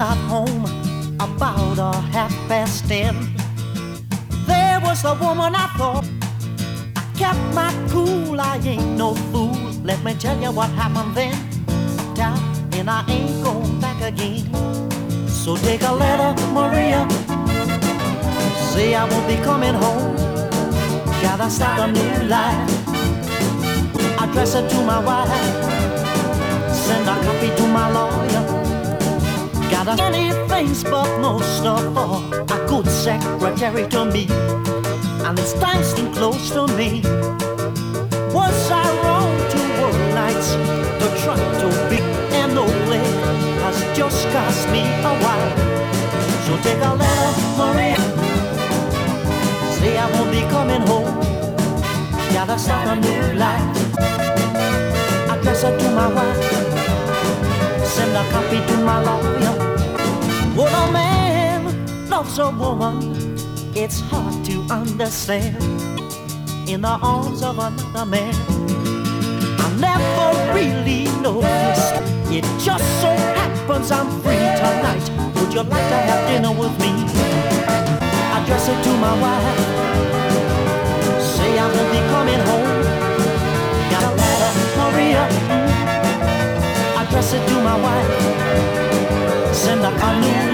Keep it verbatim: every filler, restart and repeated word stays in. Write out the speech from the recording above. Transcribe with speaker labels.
Speaker 1: Got home about a half past ten. There was the woman I thought. I kept my cool, I ain't no fool. Let me tell you what happened then. Tap, and I ain't going back again. So take a letter, Maria. Say I won't be coming home. Gotta start a new life. Address it to my wife. Send a copy to my lawyer. Got many things, but most of all, a good secretary to me. And it's time staying close to me. Was I wrong to work nights? To try to be an old lady has just cost me a while. So take a letter, Maria. Say I won't be coming home. Gotta start a new life. Address it to my wife. Send a copy to my lawyer. When a man loves a woman, it's hard to understand. In the arms of another man, I never really noticed. It just so happens I'm free tonight. Would you like to have dinner with me? Address it to my wife. Say I won't be coming home. Got a letter, Maria. Mm. Address it to my wife. Send a new